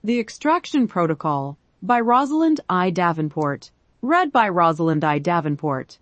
The Extraction Protocol by Rosalind I. Davenport. Read by Rosalind I. Davenport.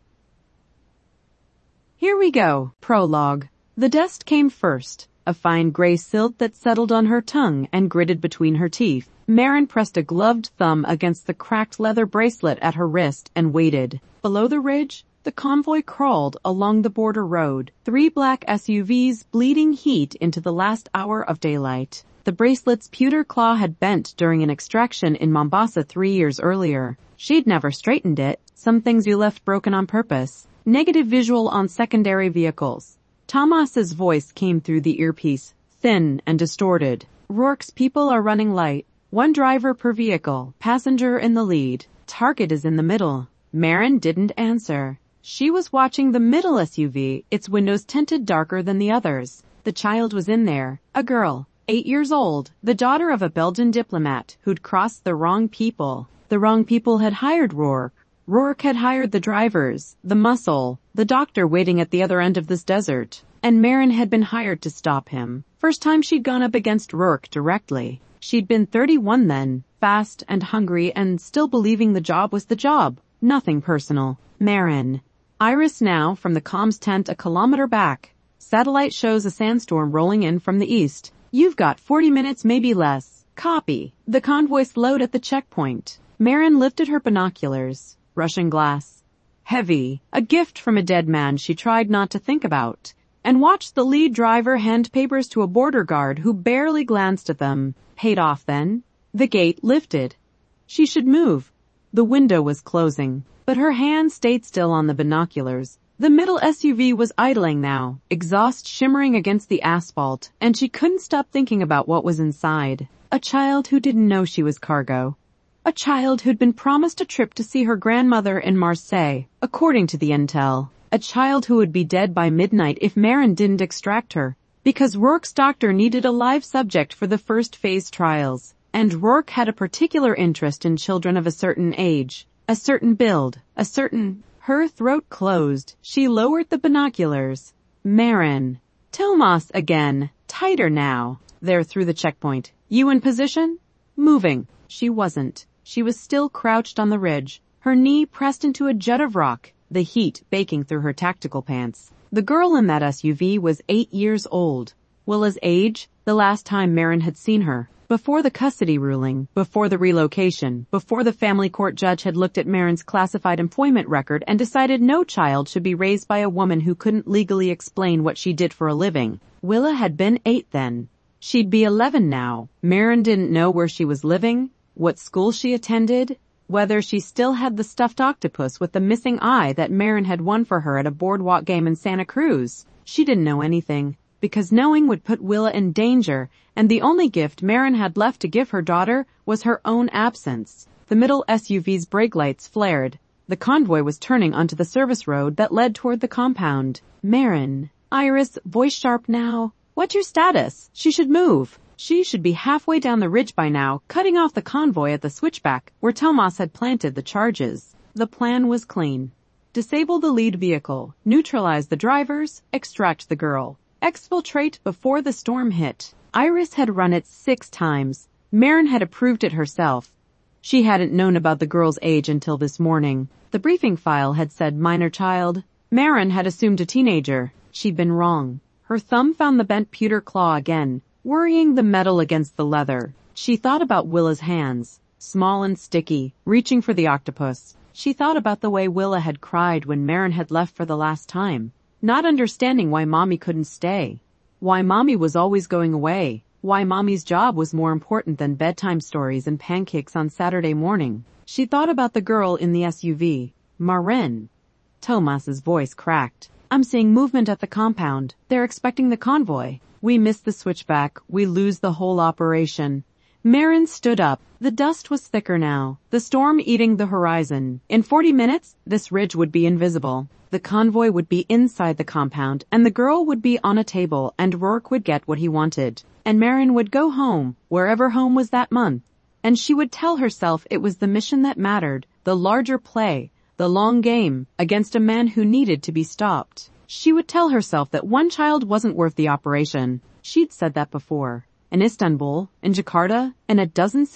Here we go. Prologue. The dust came first, a fine gray silt that settled on her tongue and gritted between her teeth. Marin pressed a gloved thumb against the cracked leather bracelet at her wrist and waited. Below the ridge, the convoy crawled along the border road, 3 black SUVs bleeding heat into the last hour of daylight. The bracelet's pewter claw had bent during an extraction in Mombasa 3 years earlier. She'd never straightened it. Some things you left broken on purpose. Negative visual on secondary vehicles. Tomas's voice came through the earpiece, thin and distorted. Rourke's people are running light. 1 driver per vehicle. Passenger in the lead. Target is in the middle. Marin didn't answer. She was watching the middle SUV, its windows tinted darker than the others. The child was in there. A girl. 8 years old, the daughter of a Belgian diplomat who'd crossed the wrong people. The wrong people had hired Rourke. Rourke had hired the drivers, the muscle, the doctor waiting at the other end of this desert. And Marin had been hired to stop him. First time she'd gone up against Rourke directly. She'd been 31 then, fast and hungry and still believing the job was the job. Nothing personal. Marin. Iris now from the comms tent a kilometer back. Satellite shows a sandstorm rolling in from the east. You've got 40 minutes, maybe less. Copy. The convoy slowed at the checkpoint. Marin lifted her binoculars. Russian glass. Heavy. A gift from a dead man she tried not to think about. And watched the lead driver hand papers to a border guard who barely glanced at them. Paid off then. The gate lifted. She should move. The window was closing. But her hand stayed still on the binoculars. The middle SUV was idling now, exhaust shimmering against the asphalt, and she couldn't stop thinking about what was inside. A child who didn't know she was cargo. A child who'd been promised a trip to see her grandmother in Marseille, according to the intel. A child who would be dead by midnight if Marin didn't extract her, because Rourke's doctor needed a live subject for the first phase trials, and Rourke had a particular interest in children of a certain age, a certain build, a certain... Her throat closed. She lowered the binoculars. Marin. Tomas again. Tighter now. There through the checkpoint. You in position? Moving. She wasn't. She was still crouched on the ridge, her knee pressed into a jut of rock, the heat baking through her tactical pants. The girl in that SUV was 8 years old. Willa's age, the last time Marin had seen her. Before the custody ruling, before the relocation, before the family court judge had looked at Marin's classified employment record and decided no child should be raised by a woman who couldn't legally explain what she did for a living. Willa had been 8 then. She'd be 11 now. Marin didn't know where she was living, what school she attended, whether she still had the stuffed octopus with the missing eye that Marin had won for her at a boardwalk game in Santa Cruz. She didn't know anything, because knowing would put Willa in danger, and the only gift Marin had left to give her daughter was her own absence. The middle SUV's brake lights flared. The convoy was turning onto the service road that led toward the compound. Marin. Iris, voice sharp now. What's your status? She should move. She should be halfway down the ridge by now, cutting off the convoy at the switchback, where Tomas had planted the charges. The plan was clean. Disable the lead vehicle, neutralize the drivers, extract the girl. Exfiltrate before the storm hit. Iris had run it 6 times. Marin had approved it herself. She hadn't known about the girl's age until this morning. The briefing file had said minor child. Marin had assumed a teenager. She'd been wrong. Her thumb found the bent pewter claw again, worrying the metal against the leather. She thought about Willa's hands, small and sticky, reaching for the octopus. She thought about the way Willa had cried when Marin had left for the last time. Not understanding why Mommy couldn't stay. Why Mommy was always going away. Why Mommy's job was more important than bedtime stories and pancakes on Saturday morning. She thought about the girl in the SUV. Marin. Tomas's voice cracked. I'm seeing movement at the compound. They're expecting the convoy. We miss the switchback. We lose the whole operation. Marin stood up. The dust was thicker now, the storm eating the horizon. In 40 minutes, this ridge would be invisible. The convoy would be inside the compound, and the girl would be on a table, and Rourke would get what he wanted. And Marin would go home, wherever home was that month. And she would tell herself it was the mission that mattered, the larger play, the long game, against a man who needed to be stopped. She would tell herself that 1 child wasn't worth the operation. She'd said that before. In Istanbul, in Jakarta, in a dozen